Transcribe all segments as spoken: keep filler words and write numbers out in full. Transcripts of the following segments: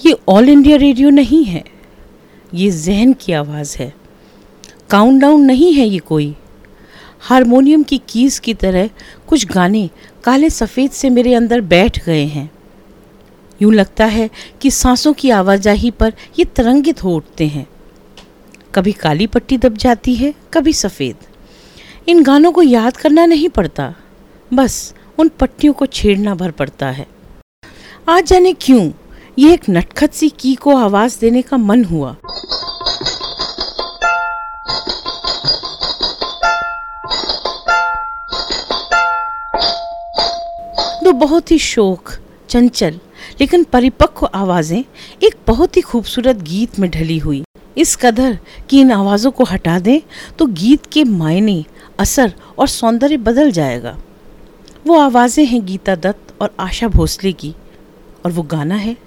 ये all India radio नहीं है, ये ज़हन की आवाज़ है। काउंटडाउन नहीं है ये कोई। हारमोनियम की कीज़ की तरह कुछ गाने काले सफ़ेद से मेरे अंदर बैठ गए हैं। यूँ लगता है कि सांसों की आवाजाही पर ये तरंगित हो उठते हैं। कभी काली पट्टी दब जाती है, कभी सफ़ेद। इन गानों को याद करना नहीं पड़ता, बस उन पट्टियों को छेड़ना भर पड़ता है। आज जाने क्यों ये एक नटखट सी की को आवाज़ देने का मन हुआ। दो बहुत ही शोक, चंचल लेकिन परिपक्व आवाज़ें एक बहुत ही खूबसूरत गीत में ढली हुई। इस कदर कि इन आवाज़ों को हटा दें तो गीत के मायने, असर और सौंदर्य बदल जाएगा। वो आवाज़ें हैं गीता दत्त और आशा भोसले की, और वो गाना है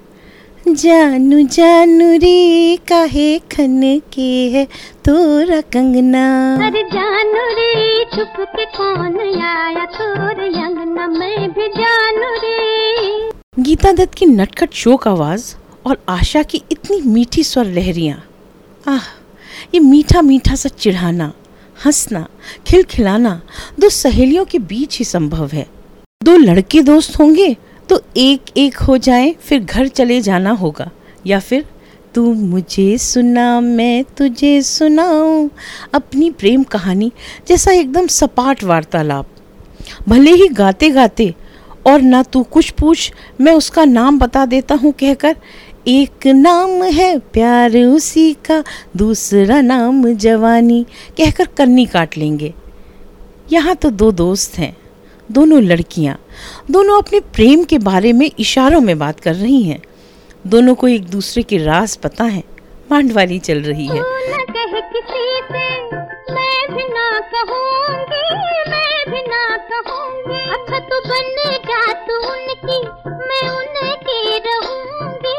जानू जानू रे काहे खन के है तोरा कंगना। अरे जानू रे छुप के कौन आया तोरे अंगना, मैं भी जानू रे। गीता दत्त की नटखट शोक आवाज़ और आशा की इतनी मीठी स्वर लहरियाँ। आह, ये मीठा मीठा सा चिढ़ाना, हंसना, खिलखिलाना दो सहेलियों के बीच ही संभव है। दो लड़के दोस्त होंगे तो एक एक हो जाएं, फिर घर चले जाना होगा, या फिर तू मुझे सुना मैं तुझे सुनाऊं अपनी प्रेम कहानी जैसा एकदम सपाट वार्तालाप। भले ही गाते गाते और ना तू कुछ पूछ मैं उसका नाम बता देता हूँ कहकर, एक नाम है प्यार उसी का, दूसरा नाम जवानी कहकर कन्नी काट लेंगे। यहाँ तो दो दोस्त हैं, दोनों लड़कियाँ, दोनों अपने प्रेम के बारे में इशारों में बात कर रही हैं। दोनों को एक दूसरे के राज पता है। मांडवाली चल रही है। न कहे किसी से, मैं भी ना कहूँगी, मैं भी ना कहूँगी। अच्छा तो बनेगा तू उनकी, मैं उनकी रहूँगी,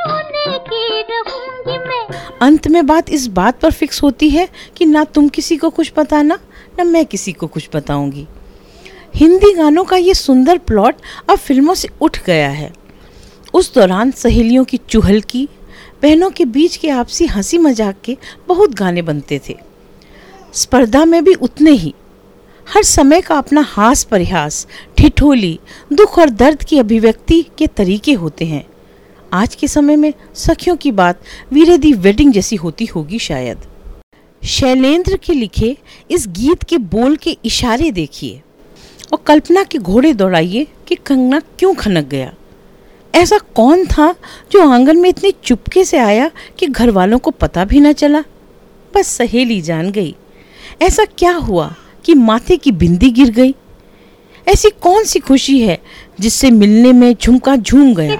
उनकी रहूँगी मैं। अंत में बात इस बात पर फिक्स होती है कि ना तुम किसी को कुछ बताना, ना मैं किसी को कुछ बताऊंगी। हिंदी गानों का ये सुंदर प्लॉट अब फिल्मों से उठ गया है। उस दौरान सहेलियों की चुहलकी, बहनों के बीच के आपसी हंसी मजाक के बहुत गाने बनते थे। स्पर्धा में भी उतने ही। हर समय का अपना हास परिहास, ठिठोली, दुख और दर्द की अभिव्यक्ति के तरीके होते हैं। आज के समय में सखियों की बात वीरे दी वेडिंग जैसी होती होगी शायद। शैलेंद्र के लिखे इस गीत के बोल के इशारे देखिए और कल्पना के घोड़े दौड़ाइए कि कंगना क्यों खनक गया। ऐसा कौन था जो आंगन में इतनी चुपके से आया कि घर वालों को पता भी न चला? बस सहेली जान गई। ऐसा क्या हुआ कि माथे की बिंदी गिर गई? ऐसी कौन सी खुशी है जिससे मिलने में झुमका झूम गया?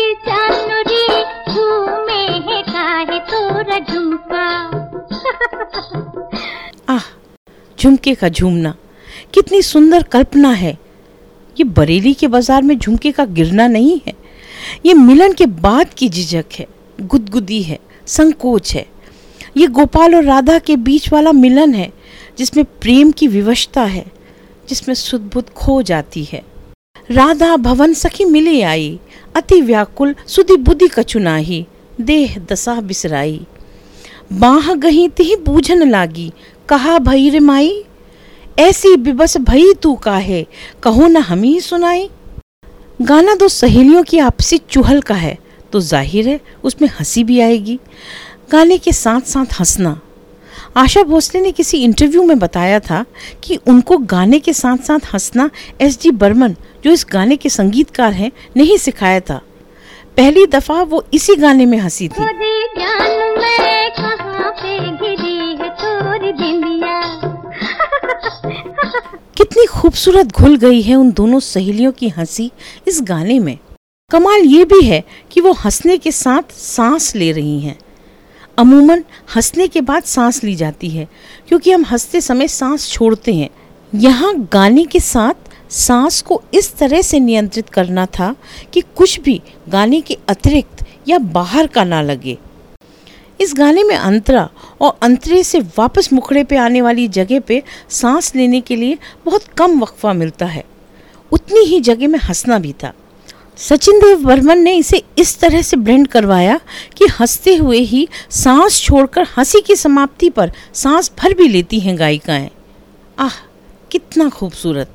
आह, झुमके का झूमना कितनी सुंदर कल्पना है। ये बरेली के बाजार में झुमके का गिरना नहीं है, ये मिलन के बाद की झिझक है, गुदगुदी है, संकोच है। ये गोपाल और राधा के बीच वाला मिलन है जिसमें प्रेम की विवशता है, जिसमें सुध-बुध खो जाती है। राधा भवन सखी मिले आई, अति व्याकुल सुधि बुद्धि कछुनाही, देह दशा बिसराई। बाह गही तिहि बूझन लागी, कहा भई रे माई, ऐसी बिबस भई तू काहे, कहो न हम ही सुनाई। गाना दो सहेलियों की आपसी चुहल का है तो जाहिर है उसमें हंसी भी आएगी। गाने के साथ साथ हंसना। आशा भोसले ने किसी इंटरव्यू में बताया था कि उनको गाने के साथ साथ हंसना एस जी बर्मन, जो इस गाने के संगीतकार हैं, नहीं सिखाया था। पहली दफा वो इसी गाने में हंसी थी। कितनी खूबसूरत घुल गई है उन दोनों सहेलियों की हंसी इस गाने में। कमाल ये भी है कि वो हंसने के साथ सांस ले रही हैं। अमूमन हंसने के बाद सांस ली जाती है क्योंकि हम हंसते समय सांस छोड़ते हैं। यहाँ गाने के साथ सांस को इस तरह से नियंत्रित करना था कि कुछ भी गाने के अतिरिक्त या बाहर का ना लगे। इस गाने में अंतरा और अंतरे से वापस मुखड़े पे आने वाली जगह पे सांस लेने के लिए बहुत कम वक्फा मिलता है। उतनी ही जगह में हंसना भी था। सचिन देव बर्मन ने इसे इस तरह से ब्लेंड करवाया कि हंसते हुए ही सांस छोड़कर हंसी की समाप्ति पर सांस भर भी लेती हैं गायिकाएं। आह, कितना खूबसूरत।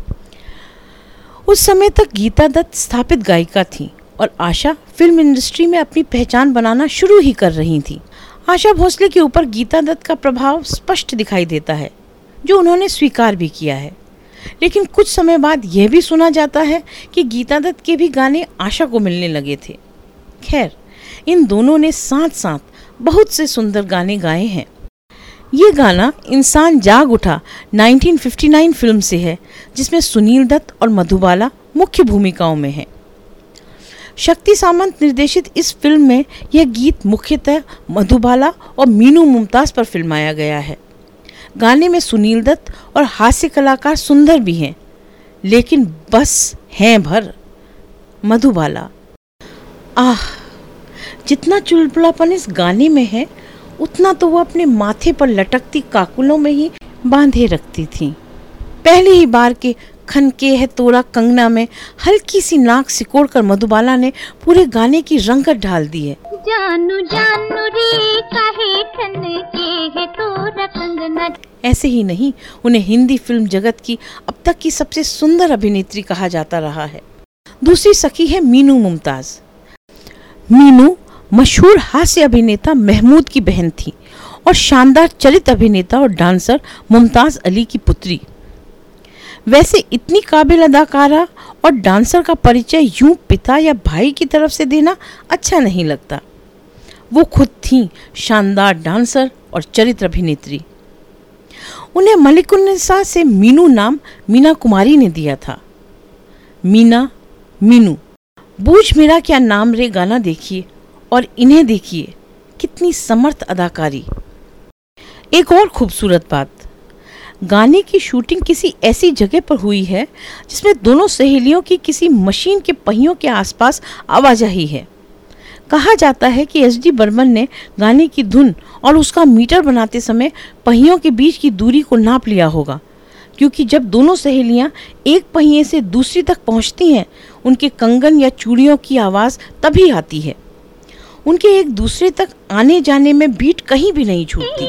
उस समय तक गीता दत्त स्थापित गायिका थी और आशा फिल्म इंडस्ट्री में अपनी पहचान बनाना शुरू ही कर रही थी। आशा भोसले के ऊपर गीता दत्त का प्रभाव स्पष्ट दिखाई देता है, जो उन्होंने स्वीकार भी किया है। लेकिन कुछ समय बाद यह भी सुना जाता है कि गीता दत्त के भी गाने आशा को मिलने लगे थे। खैर, इन दोनों ने साथ साथ बहुत से सुंदर गाने गाए हैं। ये गाना इंसान जाग उठा उन्नीस सौ उनसठ फिल्म से है, जिसमें सुनील दत्त और मधुबाला मुख्य भूमिकाओं में हैं। शक्ति सामंत निर्देशित इस फिल्म में यह गीत मुख्यतः मधुबाला और मीनू मुमताज पर फिल्माया गया है। गाने में सुनील दत्त और हास्य कलाकार सुंदर भी हैं, लेकिन बस हैं भर मधुबाला। आह, जितना चुलबुलापन इस गाने में है, उतना तो वो अपने माथे पर लटकती काकुलों में ही बांधे रखती थी। पहली ही बार के खनके है तोरा कंगना में हल्की सी नाक सिकोड़कर मधुबाला ने पूरे गाने की रंगत ढाल दी है। जानू जानू रे काहे खनके है तोरा कंगना। ऐसे ही नहीं, उन्हें हिंदी फिल्म जगत की अब तक की सबसे सुंदर अभिनेत्री कहा जाता रहा है। दूसरी सखी है मीनू मुमताज। मीनू मशहूर हास्य अभिनेता महमूद की बहन थी और शानदार चरित्र अभिनेता और डांसर मुमताज अली की पुत्री। वैसे इतनी काबिल अदाकारा और डांसर का परिचय यूं पिता या भाई की तरफ से देना अच्छा नहीं लगता। वो खुद थीं शानदार डांसर और चरित्र अभिनेत्री। उन्हें मलिकुन्निसा से मीनू नाम मीना कुमारी ने दिया था। मीना, मीनू, बूझ मेरा क्या नाम रे गाना देखिए और इन्हें देखिए, कितनी समर्थ अदाकारी। एक और खूबसूरत बात, गाने की शूटिंग किसी ऐसी जगह पर हुई है जिसमें दोनों सहेलियों की किसी मशीन के पहियों के आसपास आवाजाही है। कहा जाता है कि एस डी बर्मन ने गाने की धुन और उसका मीटर बनाते समय पहियों के बीच की दूरी को नाप लिया होगा, क्योंकि जब दोनों सहेलियां एक पहिए से दूसरी तक पहुंचती हैं, उनके कंगन या चूड़ियों की आवाज़ तभी आती है। उनके एक दूसरे तक आने जाने में बीट कहीं भी नहीं छूटती।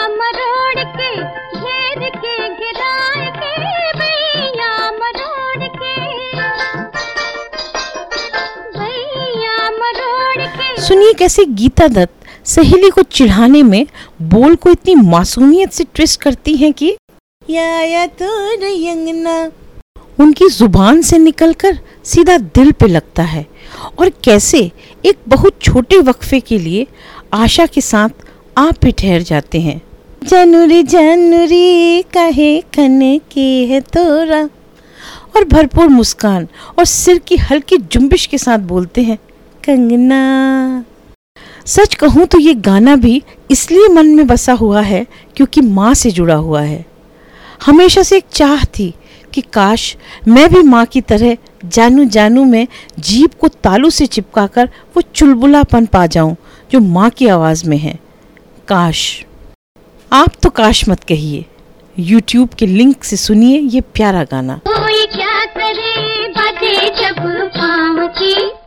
सुनिए कैसे गीता दत्त सहेली को चिढ़ाने में बोल को इतनी मासूमियत से ट्विस्ट करती हैं कि या या तो रंगना उनकी जुबान से निकलकर सीधा दिल पे लगता है, और कैसे एक बहुत छोटे वक्फे के लिए आशा के साथ आप भी ठहर जाते हैं। जनूरी जनूरी काहे खने के है तोरा, और भरपूर मुस्कान और सिर की हल्की जुम्बिश के साथ बोलते हैं कंगना। सच कहूँ तो ये गाना भी इसलिए मन में बसा हुआ है क्योंकि माँ से जुड़ा हुआ है। हमेशा से एक चाह थी कि काश मैं भी माँ की तरह जानू जानू में जीभ को तालू से चिपकाकर वो चुलबुलापन पा जाऊं जो माँ की आवाज़ में है। काश। आप तो काश मत कहिए, यूट्यूब के लिंक से सुनिए ये प्यारा गाना। कोई क्या करे बाजे जब पाँव की।